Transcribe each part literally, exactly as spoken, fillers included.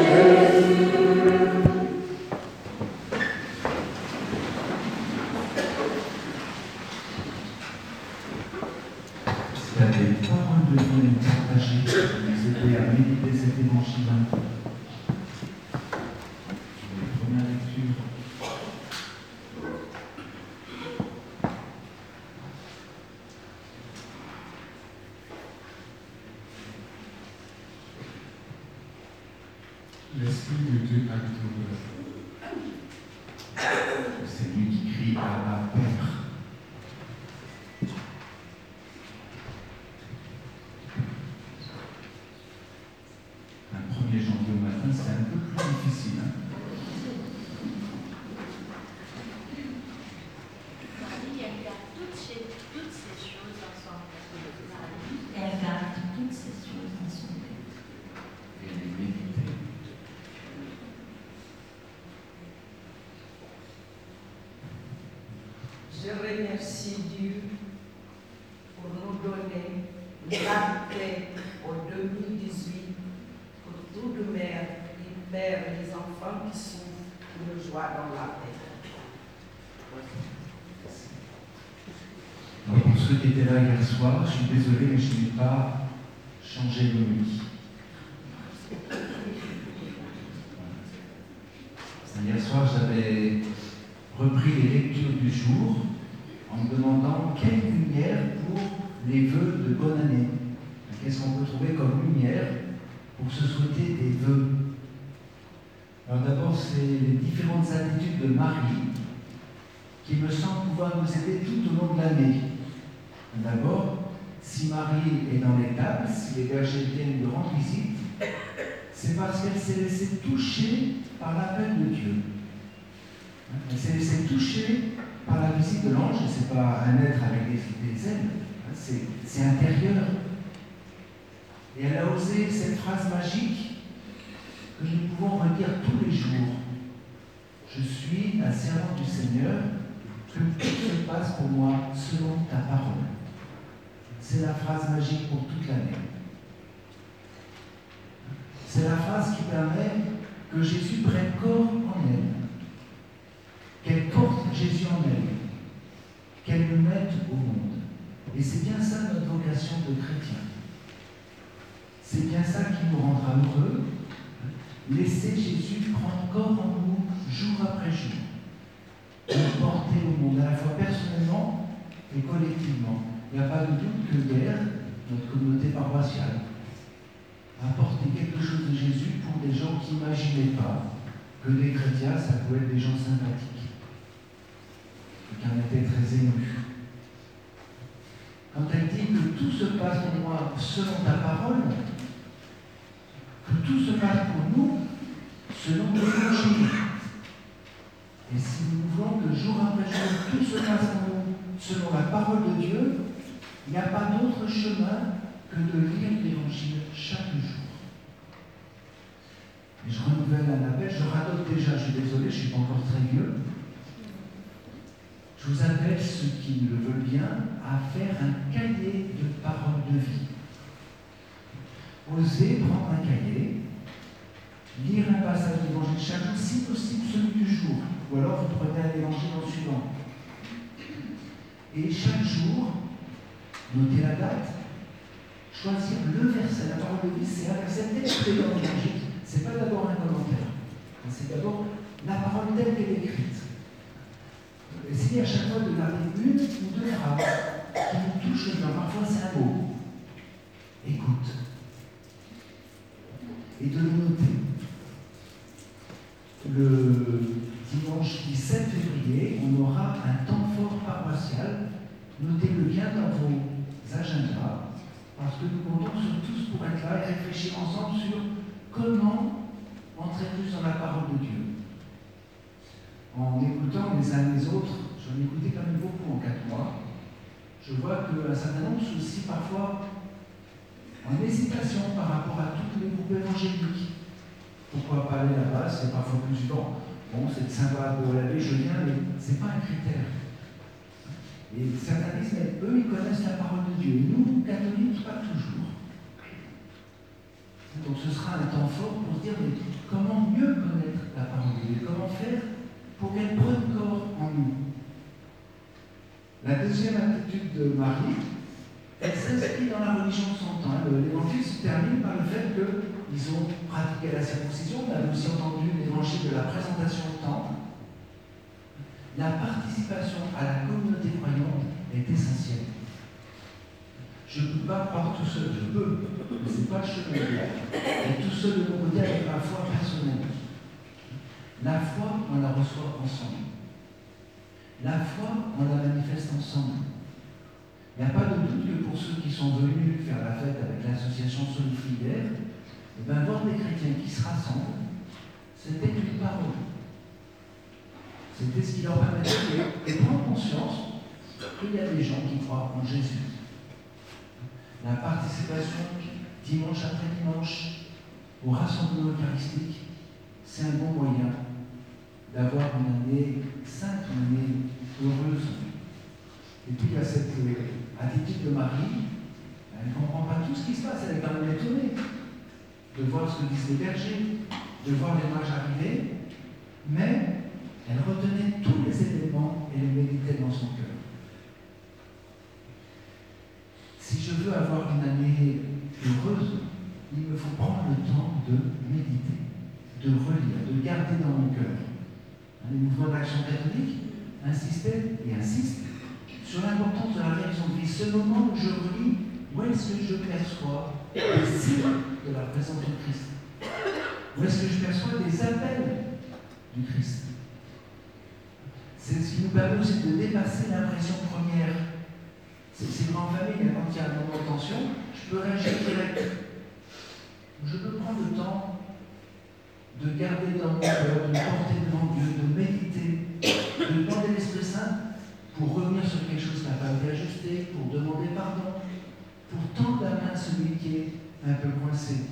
S'il y a des paroles de Dieu à nous partager, nous aider à méditer cet évangile. Première lecture. L'Esprit de Dieu habite au cœur. C'est lui qui crie à la Père. Un premier janvier au matin, c'est un peu plus difficile. Hein. Marie, elle garde toutes ces, toutes ces choses dans son cœur. Elle garde toutes ces choses dans son cœur. Et les méditer. Je remercie Dieu pour nous donner la paix pour deux mille dix-huit, pour toute mère et père et les enfants qui souffrent, pour nous joie dans la paix. Donc, pour ceux qui étaient là hier soir, je suis désolé, mais je n'ai pas changé de nuit. Hier soir, j'avais repris les lectures du jour en me demandant quelle lumière pour les vœux de bonne année. Qu'est-ce qu'on peut trouver comme lumière pour se souhaiter des vœux? Alors d'abord, c'est les différentes attitudes de Marie qui me semblent pouvoir nous aider tout au long de l'année. D'abord, si Marie est dans l'étable, si les bergers viennent lui rendre visite, c'est parce qu'elle s'est laissée toucher par l'appel de Dieu. Elle s'est laissée toucher par la visite de l'ange, et ce n'est pas un être avec des, des ailes, c'est, c'est intérieur. Et elle a osé cette phrase magique que nous pouvons redire tous les jours. Je suis la servante du Seigneur, que tout se passe pour moi selon ta parole. C'est la phrase magique pour toute l'année. C'est la phrase qui permet que Jésus prenne corps en elle, qu'elle porte Jésus en elle, qu'elle le mette au monde. Et c'est bien ça notre vocation de chrétien. C'est bien ça qui nous rendra heureux. Laisser Jésus prendre corps en nous jour après jour. Le porter au monde, à la fois personnellement et collectivement. Il n'y a pas de doute que hier, notre communauté paroissiale a apporté quelque chose de Jésus pour des gens qui n'imaginaient pas que les chrétiens, ça pouvait être des gens sympathiques. Et qui en étaient très émus. Quand elle dit que tout se passe pour moi selon ta parole, que tout se passe pour nous selon l'évangile. Et si nous voulons que jour après jour, tout se passe pour nous selon la parole de Dieu, il n'y a pas d'autre chemin que de lire l'évangile chaque jour. Et je renouvelle un appel, je radote déjà, je suis désolé, je ne suis pas encore très vieux. Je vous appelle, ceux qui le veulent bien, à faire un cahier de paroles de vie. Osez prendre un cahier, lire un passage d'évangile chaque jour, si possible celui du jour, ou alors vous prenez un évangile en suivant. Et chaque jour, notez la date, choisir le verset. La parole de vie, c'est un verset tel que dans l'évangile. Ce n'est pas d'abord un commentaire, c'est d'abord la parole telle qu'elle est écrite. Essayez à chaque fois de garder une ou deux phrases qui vous touchent le cœur. Parfois, c'est un mot. Écoute. Et de le noter. Le dimanche dix-sept février, on aura un temps fort paroissial. Notez-le bien dans vos agendas, parce que nous comptons sur tous pour être là et réfléchir ensemble sur comment entrer plus dans la parole de Dieu. En écoutant les uns les autres, j'en ai écouté quand même beaucoup en quatre mois, je vois qu'un certain nombre sont aussi parfois en hésitation par rapport à tous les groupes évangéliques. Pourquoi pas aller là-bas? C'est parfois plus souvent. Bon, c'est sympa de laver, je viens, mais ce n'est pas un critère. Et certains disent, mais eux, ils connaissent la parole de Dieu. Et nous, catholiques, pas toujours. Donc ce sera un temps fort pour se dire, mais comment deuxième attitude de Marie, elle s'inscrit dans la religion de son temps. L'évangile se termine par le fait qu'ils ont pratiqué la circoncision. On a aussi entendu l'évangile de la présentation au temple. La participation à la communauté croyante est essentielle. Je ne peux pas croire tout seul, je peux, mais ce n'est pas le chemin. Et tout seul de mon côté avec ma foi personnelle. La foi, on la reçoit ensemble. La foi, on la manifeste ensemble. Il n'y a pas de doute que pour ceux qui sont venus faire la fête avec l'association Solidaire, eh ben, voir des chrétiens qui se rassemblent, c'était une parole. C'était ce qui leur permettait de prendre conscience qu'il y a des gens qui croient en Jésus. La participation dimanche après dimanche au rassemblement eucharistique, c'est un bon moyen d'avoir une année sainte, une année heureuse. Et puis il y a cette attitude de Marie, elle ne comprend pas tout ce qui se passe, elle est quand même étonnée de voir ce que disent les bergers, de voir les mages arriver, mais elle retenait tous les éléments et les méditait dans son cœur. Si je veux avoir une année heureuse, il me faut prendre le temps de méditer, de relire, de garder dans mon cœur. Les mouvements d'action catholique insistaient et insistent sur l'importance de la réaction de vie. Ce moment où je relis, où est-ce que je perçois les signes de la présence du Christ? Où est-ce que je perçois des appels du Christ? C'est ce qui nous permet aussi de dépasser l'impression première. C'est en famille, quand il y a un moment de tension, je peux réagir direct. Je peux prendre le temps de garder dans mon cœur, de me porter devant Dieu, de méditer, de demander l'Esprit Saint pour revenir sur quelque chose qui n'a pas été ajusté, pour demander pardon, pour tendre la main à celui qui est un peu coincé.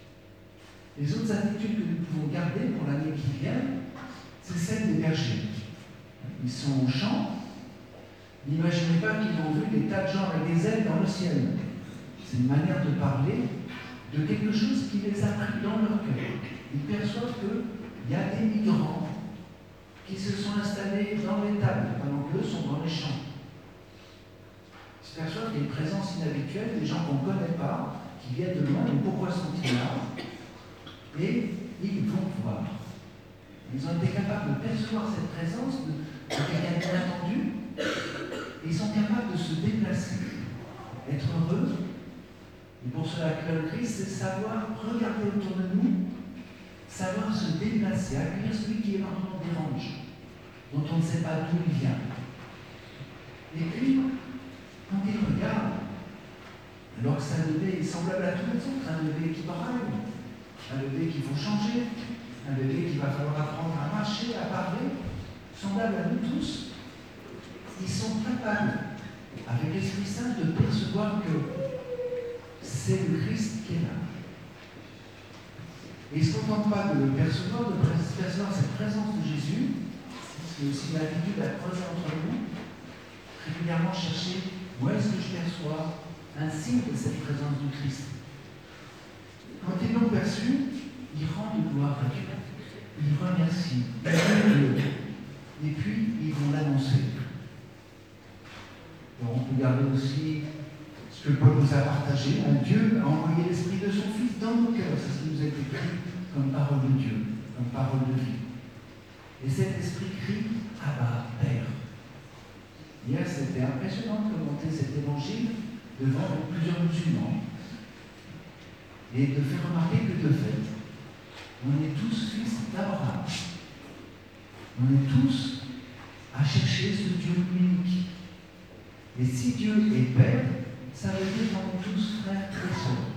Les autres attitudes que nous pouvons garder pour l'année qui vient, c'est celle des bergers. Ils sont au champ. N'imaginez pas qu'ils ont vu des tas de gens avec des ailes dans le ciel. C'est une manière de parler de quelque chose qui les a pris dans leur cœur. Ils perçoivent qu'il y a des migrants qui se sont installés dans les tables, pendant qu'eux sont dans les champs. Ils se perçoivent qu'il y a une présence inhabituelle, des gens qu'on ne connaît pas, qui viennent de loin, mais pourquoi sont-ils là? Et ils vont voir. Ils ont été capables de percevoir cette présence de, de quelqu'un d'inattendu, et ils sont capables de se déplacer, être heureux. Et pour cela, le Christ, c'est savoir regarder autour de nous, savoir se déplacer, accueillir celui qui éventuellement dérange, dont on ne sait pas d'où il vient. Et puis, quand il regarde, alors que c'est un bébé semblable à tous les autres, un bébé qui braille, un bébé qu'il faut changer, un bébé qu'il va falloir apprendre à marcher, à parler, semblable à nous tous, ils sont capables, avec l'Esprit Saint, de percevoir que c'est le Christ qui est là. Et ils ne se contentent pas de le percevoir, de percevoir cette présence de Jésus, c'est aussi l'attitude à creuser entre nous, régulièrement chercher où est-ce que je perçois un signe de cette présence du Christ. Quand ils l'ont perçu, ils rendent gloire à Dieu, ils remercient, ils louent Dieu, et puis ils vont l'annoncer. Alors on peut garder aussi ce que Paul nous a partagé. Un Dieu a envoyé l'Esprit de son Fils dans nos cœurs. C'est ce qui nous a été écrit comme parole de Dieu, comme parole de vie. Et cet Esprit crie « Abba, Père ». Hier, c'était impressionnant de commenter cet évangile devant plusieurs musulmans et de faire remarquer que de fait, on est tous fils d'Abraham. On est tous à chercher ce Dieu unique. Et si Dieu est Père, ça veut dire qu'on est tous frères et sœurs.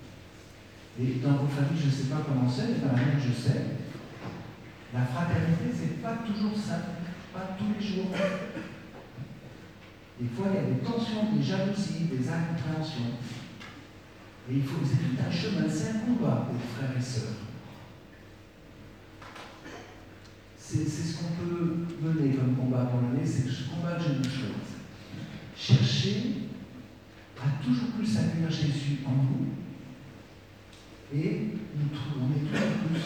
Et dans vos familles, je ne sais pas comment c'est, mais dans la mienne, je sais. La fraternité, ce n'est pas toujours simple, pas tous les jours. Des fois, il y a des tensions, des jalousies, des incompréhensions. Et il faut, c'est tout un chemin, c'est un combat pour les frères et sœurs. C'est, c'est ce qu'on peut mener comme combat pour l'année, c'est ce combat que je nous souhaite. Chercher à toujours plus accueillir Jésus en nous, et nous trouvons, on est toujours plus